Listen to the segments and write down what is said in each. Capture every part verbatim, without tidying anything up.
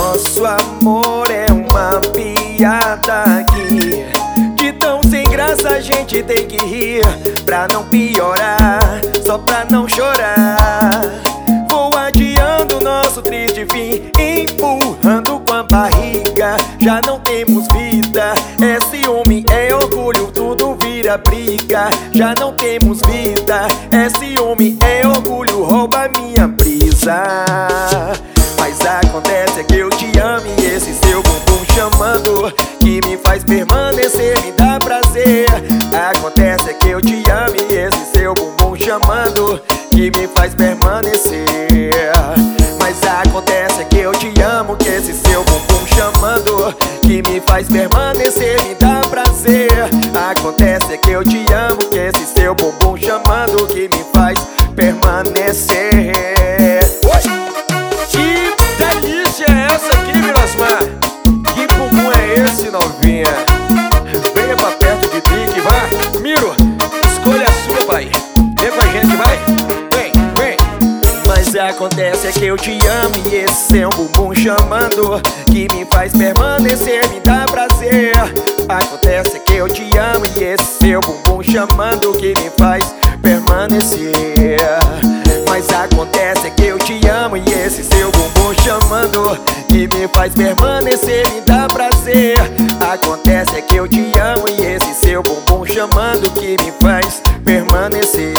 Nosso amor é uma piada aqui. De tão sem graça a gente tem que rir, pra não piorar, só pra não chorar. Vou adiando nosso triste fim, empurrando com a barriga. Já não temos vida, é ciúme, é orgulho, tudo vira briga. Já não temos vida, é ciúme, é orgulho, rouba minha brisa. Mas acontece é que eu te amo e esse seu bumbum chamando, que me faz permanecer, me dá prazer. Acontece é que eu te amo e esse seu bumbum chamando, que me faz permanecer. Mas acontece é que eu te amo, que esse seu bumbum chamando, que me faz permanecer, me dá prazer. Acontece é que eu te amo, que esse seu bumbum chamando, que me faz permanecer. Oi! Que delícia é essa aqui, Mirosmar? Que bumbum é esse, novinha? Venha pra perto de Drick, vá. Miro, escolha a sua, pai. Vem com a gente, vai. Vem, vem. Mas acontece é que eu te amo e esse seu bumbum chamando, que me faz permanecer, me dá prazer. Acontece é que eu te amo e esse seu bumbum chamando, que me faz permanecer. Mas acontece é que eu te amo e esse seu bumbum chamando, que me faz permanecer, me dá prazer. Acontece é que eu te amo e esse seu bumbum chamando, que me faz permanecer.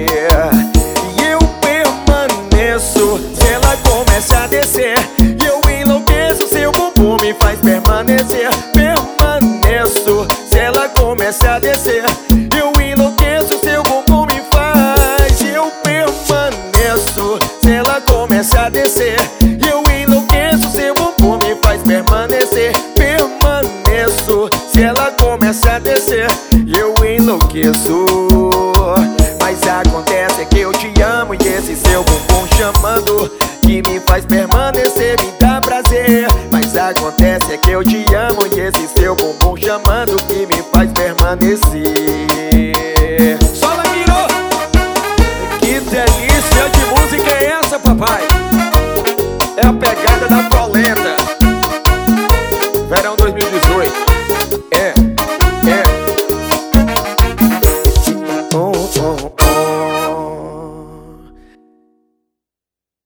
E eu permaneço, se ela começa a descer, eu enlouqueço, seu bumbum me faz permanecer. Permaneço, se ela começa a descer, eu enlouqueço, seu bumbum me faz. Eu permaneço, se ela começa a descer, eu enlouqueço, seu bumbum me faz permanecer. Permaneço, se ela começa a descer, eu enlouqueço. Mas acontece é que eu te amo e esse seu bumbum chamando, que me faz permanecer, me dá prazer. Mas acontece é que eu te amo e esse seu bumbum chamando, que me faz permanecer.